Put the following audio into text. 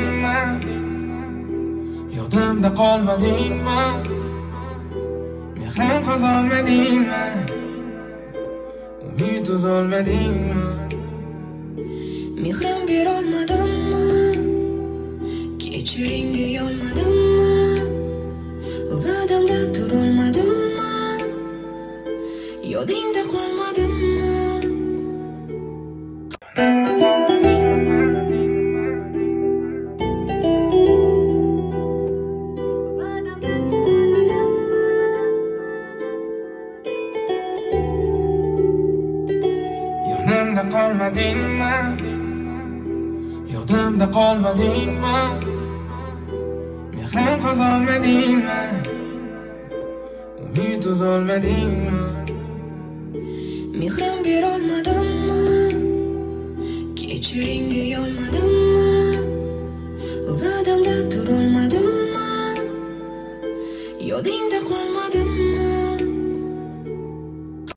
qolmadingmi? Yodimda qolmadingmi? Mehrim qozonmadingmi? Umid uzolmadingmi? Mehrim berolmadimmi? Kechiringga yolmadimmi? Va'damda turolmadimmi? Yodingda qolmadimmi? Yonimda qolmadingmi? Yodimda qolmadingmi? Mehrim qozonmadingmi? Umid uzolmadingmi? Mehrim berolmadimmi? Kechiringga yolmadimmi? Va'damda turolmadimmi? Yodingda qolmadimmi?